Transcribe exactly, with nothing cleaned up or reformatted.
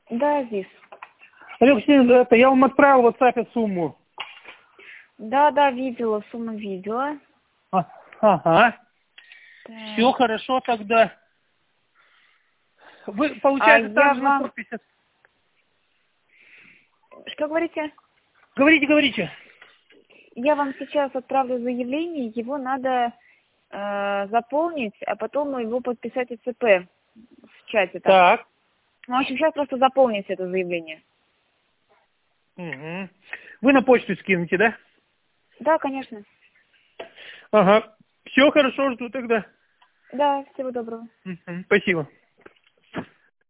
Да, здесь. Алексей, это я вам отправил в WhatsApp сумму. Да, да, видела, сумму видела. А, ага. Так. Все хорошо тогда. Вы, А получается, я также на вам... подпись. Что говорите? Говорите, говорите. Я вам сейчас отправлю заявление, его надо э, заполнить, а потом его подписать и ЦП в чате там. Так. Ну, в общем, сейчас просто заполните это заявление. Угу. Вы на почту скинете, да? Да, конечно. Ага. Все хорошо, жду тогда. Да, всего доброго. Угу. Спасибо.